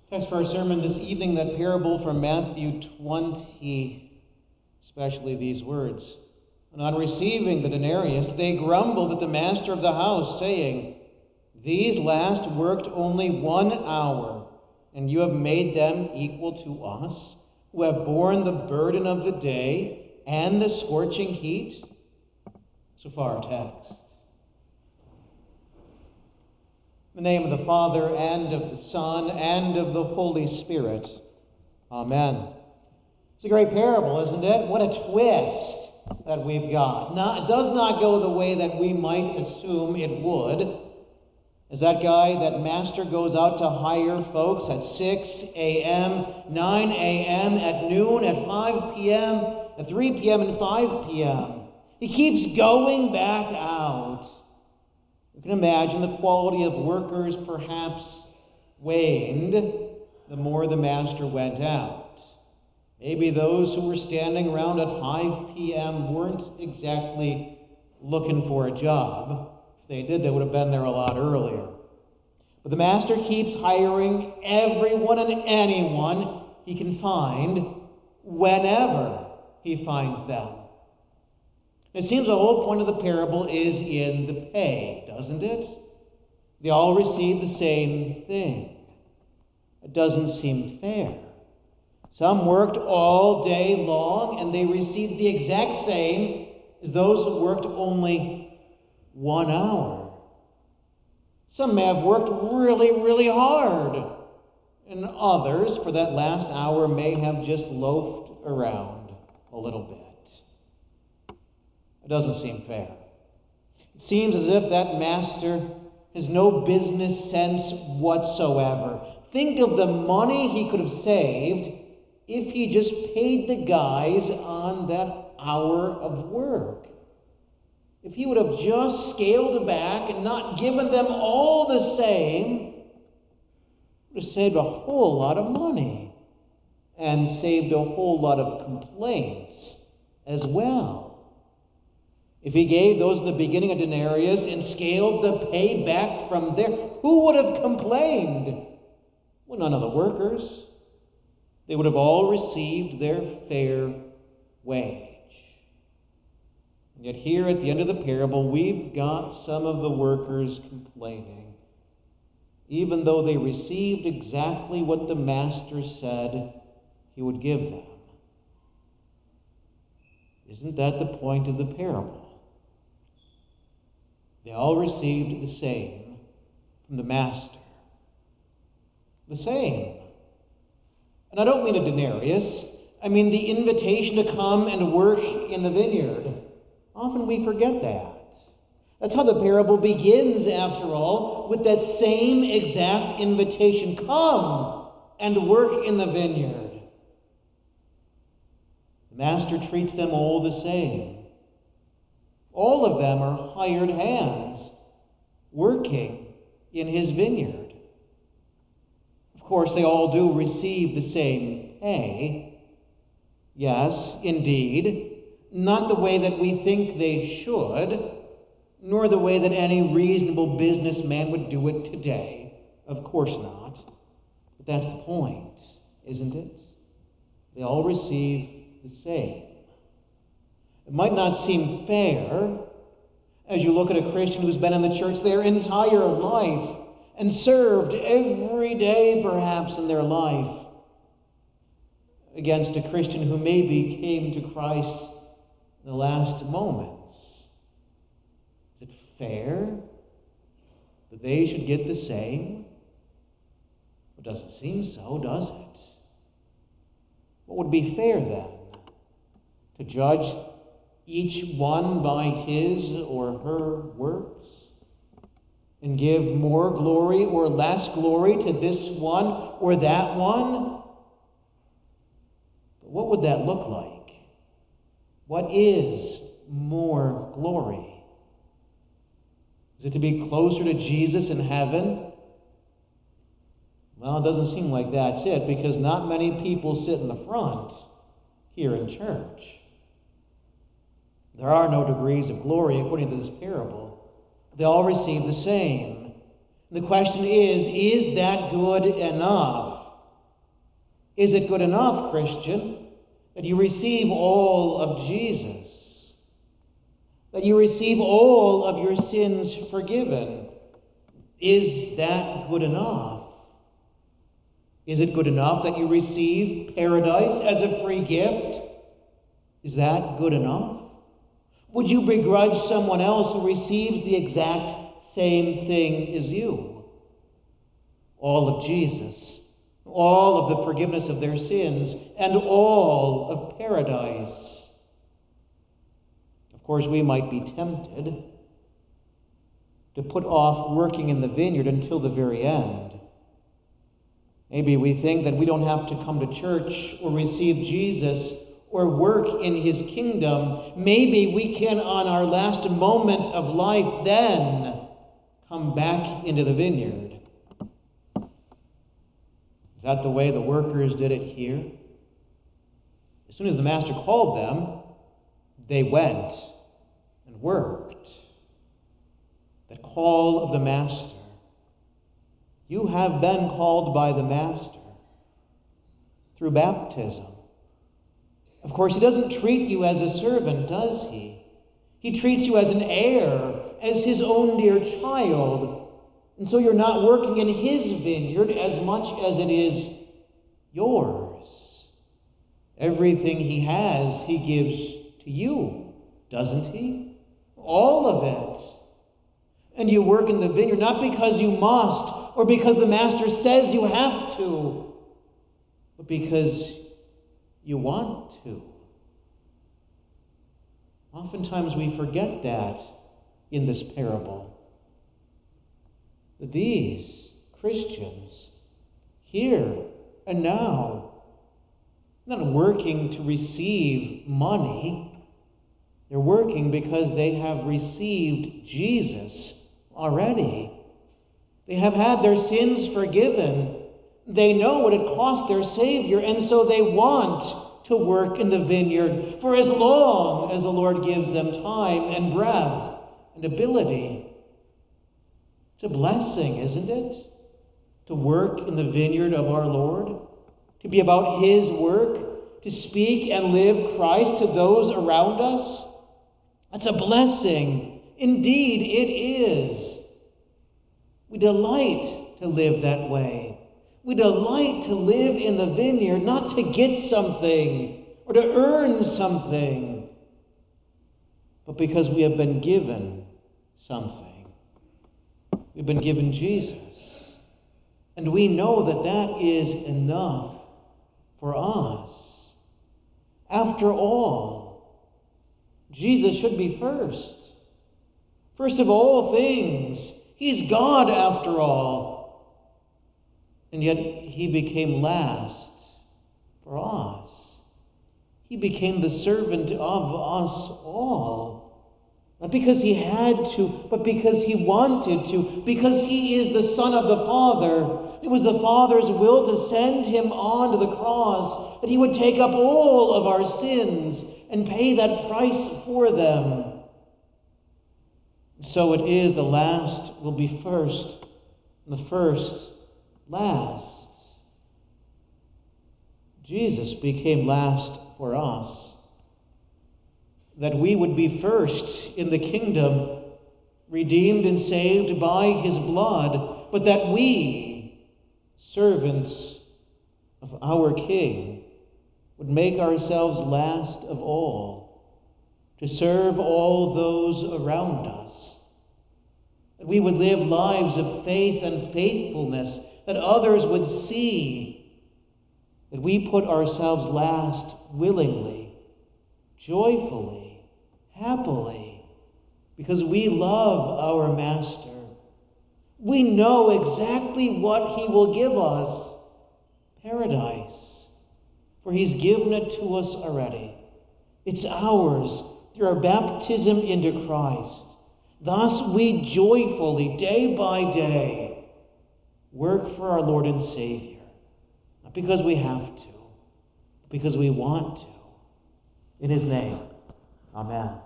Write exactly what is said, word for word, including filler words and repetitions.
Text for our sermon this evening, that parable from Matthew twenty, especially these words. And on receiving the denarius, they grumbled at the master of the house, saying, "These last worked only one hour, and you have made them equal to us, who have borne the burden of the day and the scorching heat." So far, our text. In the name of the Father, and of the Son, and of the Holy Spirit. Amen. It's a great parable, isn't it? What a twist that we've got. Not, it does not go the way that we might assume it would. As that guy, that master goes out to hire folks at six a.m., nine a.m., at noon, at five p.m., at three p.m., and five p.m. He keeps going back out. You can imagine the quality of workers perhaps waned the more the master went out. Maybe those who were standing around at five p.m. weren't exactly looking for a job. If they did, they would have been there a lot earlier. But the master keeps hiring everyone and anyone he can find whenever he finds them. It seems the whole point of the parable is in the pay, doesn't it? They all receive the same thing. It doesn't seem fair. Some worked all day long, and they received the exact same as those who worked only one hour. Some may have worked really, really hard, and others, for that last hour, may have just loafed around a little bit. It doesn't seem fair. It seems as if that master has no business sense whatsoever. Think of the money he could have saved if he just paid the guys on that hour of work. If he would have just scaled back and not given them all the same, he would have saved a whole lot of money and saved a whole lot of complaints as well. If he gave those at the beginning a denarius and scaled the pay back from there, who would have complained? Well, none of the workers. They would have all received their fair wage. And yet here at the end of the parable, we've got some of the workers complaining, even though they received exactly what the master said he would give them. Isn't that the point of the parable? They all received the same from the master. The same. And I don't mean a denarius. I mean the invitation to come and work in the vineyard. Often we forget that. That's how the parable begins, after all, with that same exact invitation. Come and work in the vineyard. The master treats them all the same. All of them are hired hands working in his vineyard. Of course, they all do receive the same pay. Yes, indeed. Not the way that we think they should, nor the way that any reasonable businessman would do it today. Of course not. But that's the point, isn't it? They all receive the same. It might not seem fair as you look at a Christian who's been in the church their entire life and served every day, perhaps, in their life, against a Christian who maybe came to Christ in the last moments. Is it fair that they should get the same? It doesn't seem so, does it? What would be fair then? To judge each one by his or her works, and give more glory or less glory to this one or that one? But what would that look like? What is more glory? Is it to be closer to Jesus in heaven? Well, it doesn't seem like that's it, because not many people sit in the front here in church. There are no degrees of glory according to this parable. They all receive the same. The question is, is that good enough? Is it good enough, Christian, that you receive all of Jesus? That you receive all of your sins forgiven? Is that good enough? Is it good enough that you receive paradise as a free gift? Is that good enough? Would you begrudge someone else who receives the exact same thing as you? All of Jesus, all of the forgiveness of their sins, and all of paradise. Of course, we might be tempted to put off working in the vineyard until the very end. Maybe we think that we don't have to come to church or receive Jesus or work in his kingdom. Maybe we can, on our last moment of life, then come back into the vineyard. Is that the way the workers did it here? As soon as the master called them, they went and worked. The call of the master. You have been called by the master through baptism. Of course, he doesn't treat you as a servant, does he? He treats you as an heir, as his own dear child. And so you're not working in his vineyard as much as it is yours. Everything he has, he gives to you, doesn't he? All of it. And you work in the vineyard not because you must or because the master says you have to, but because you want to. Oftentimes we forget that in this parable. That these Christians, here and now, not working to receive money. They're working because they have received Jesus already. They have had their sins forgiven. They know what it cost their Savior, and so they want to work in the vineyard for as long as the Lord gives them time and breath and ability. It's a blessing, isn't it? To work in the vineyard of our Lord, to be about his work, to speak and live Christ to those around us. That's a blessing. Indeed, it is. We delight to live that way. We delight to live in the vineyard, not to get something or to earn something, but because we have been given something. We've been given Jesus. And we know that that is enough for us. After all, Jesus should be first. First of all things, he's God after all. And yet he became last for us. He became the servant of us all. Not because he had to, but because he wanted to. Because he is the Son of the Father. It was the Father's will to send him on to the cross, that he would take up all of our sins and pay that price for them. So it is the last will be first, and the first last. Jesus became last for us, that we would be first in the kingdom, redeemed and saved by his blood, but that we, servants of our King, would make ourselves last of all, to serve all those around us. That we would live lives of faith and faithfulness, that others would see that we put ourselves last willingly, joyfully, happily, because we love our Master. We know exactly what he will give us, paradise, for he's given it to us already. It's ours through our baptism into Christ. Thus we joyfully, day by day, work for our Lord and Savior, not because we have to, but because we want to. In his name, amen.